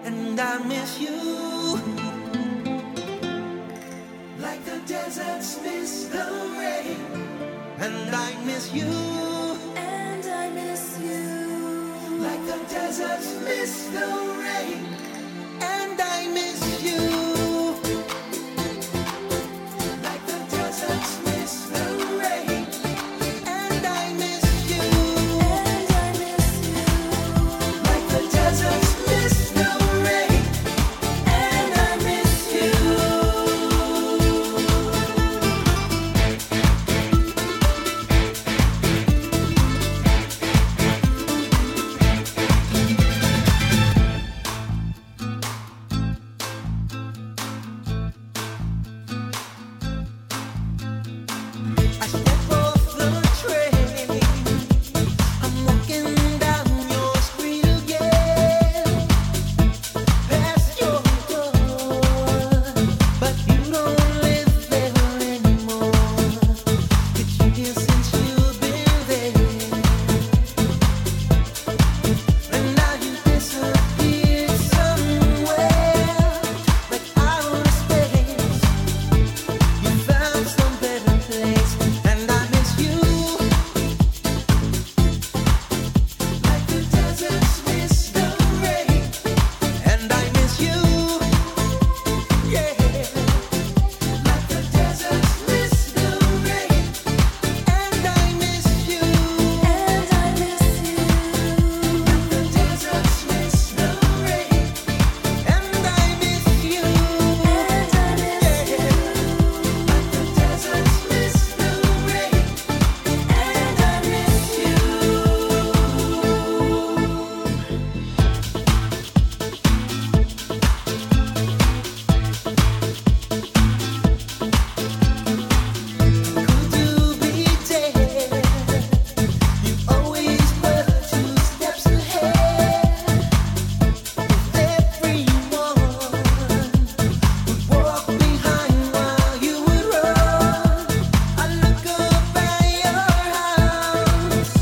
and I miss you. Like the deserts miss the rain, and I miss you. And I miss you. Like the deserts miss the rain, and I miss you. Like the deserts miss the rain, and I miss you. And I miss you. Like the deserts miss the rain, and I miss you. I step off the train, I'm walking down your street again, past your door, but you don't live there anymore. It's years since you've been there, and now you disappeared somewhere, like outer space. You found some better place, and I miss you. Like the deserts miss the rain, and I miss you. Yeah. Like the deserts miss the rain, and I miss you. And I miss you. Like the deserts miss the rain, and I miss you. And I miss you. Like the deserts miss the rain, and I miss you. Could you be dead? You always were 2 steps ahead. Everyone would walk behind while you would run. I look up at your house,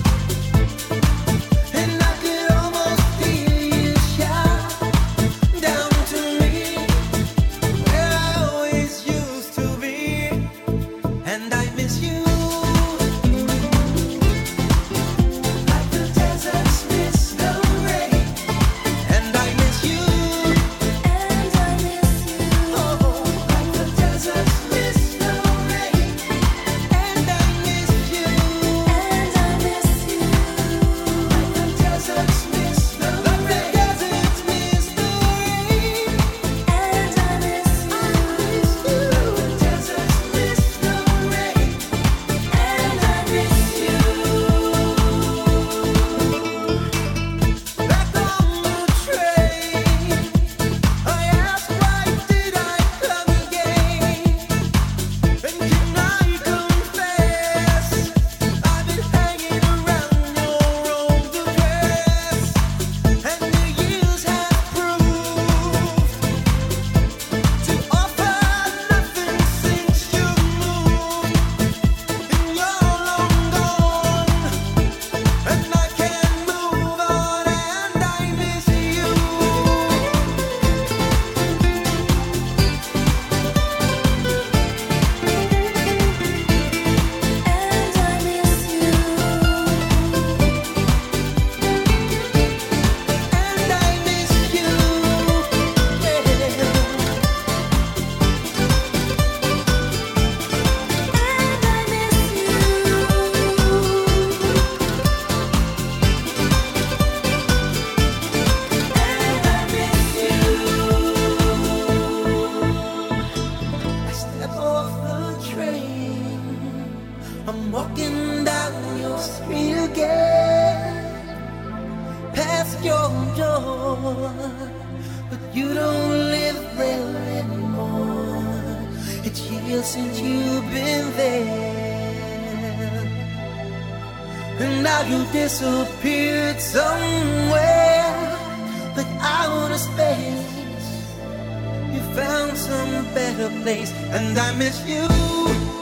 and I could almost feel you shout down to me, where I always used to be, and I miss you. Like the deserts miss the rain, and I miss you. And I miss you. Oh, like the deserts miss the rain, and I miss you. And I miss you. Like the deserts miss the rain, like the deserts miss the rain, and I miss you. Like the deserts miss the rain, and I miss you. Back on the train, I asked why did I come again? And can I confess, I've been hanging around your old address, and the years have proved to offer nothing since you moved, and you're long gone, and I can't move on, and I miss you. And I miss you. And I miss you. I step off the train, I'm walking down your street again, past your door, but you don't live there anymore. It's years since you've been there, and now you disappeared somewhere, like outer space. You found some better place, and I miss you.